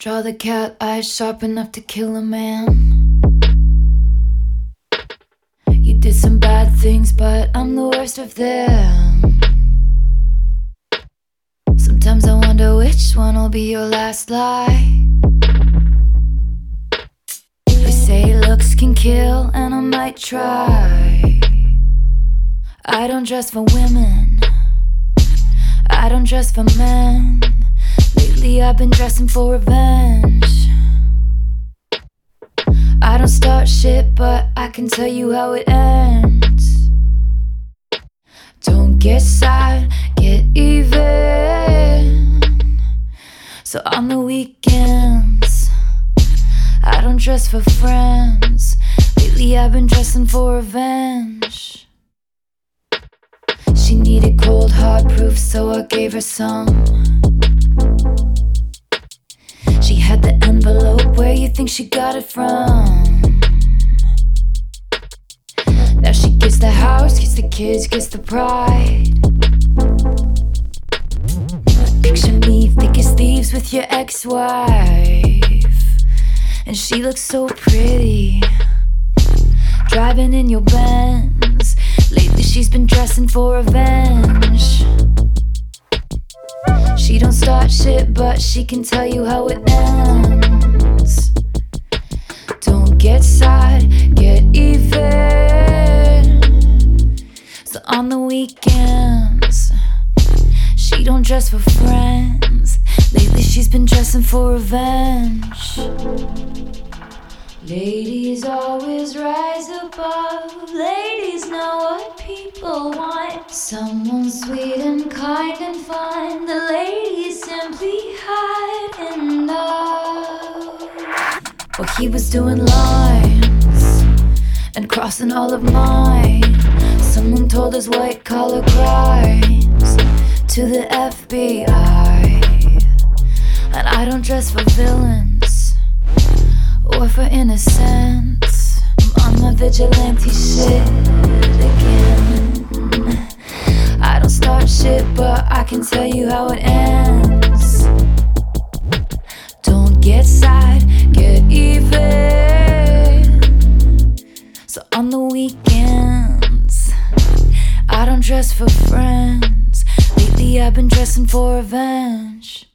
Draw the cat eyes sharp enough to kill a man. You did some bad things, but I'm the worst of them. Sometimes I wonder which one will be your last lie. We say looks can kill, and I might try. I don't dress for women, I don't dress for men. Lately I've been dressing for revenge. I don't start shit, but I can tell you how it ends. Don't get sad, get even. So on the weekends I don't dress for friends. Lately I've been dressing for revenge. She needed cold hard proof, so I gave her some. She had the envelope, where you think she got it from? Now she gets the house, gets the kids, gets the pride. Picture me thick as thieves with your ex-wife, and she looks so pretty, driving in your Benz. Lately she's been dressing for revenge. She don't start shit, but she can tell you how it ends. Don't get sad, get even. So on the weekends she don't dress for friends. Lately she's been dressing for revenge. Ladies always rise above. Ladies know what people want. Someone sweet and kind and fun. The ladies simply hide in love. Well, he was doing lines and crossing all of mine. Someone told us white collar crimes to the FBI. And I don't dress for villains or for innocence. I'm on my vigilante shit again. I don't start shit, but I can tell you how it ends. Don't get sad, get even. So on the weekends I don't dress for friends. Lately I've been dressing for revenge.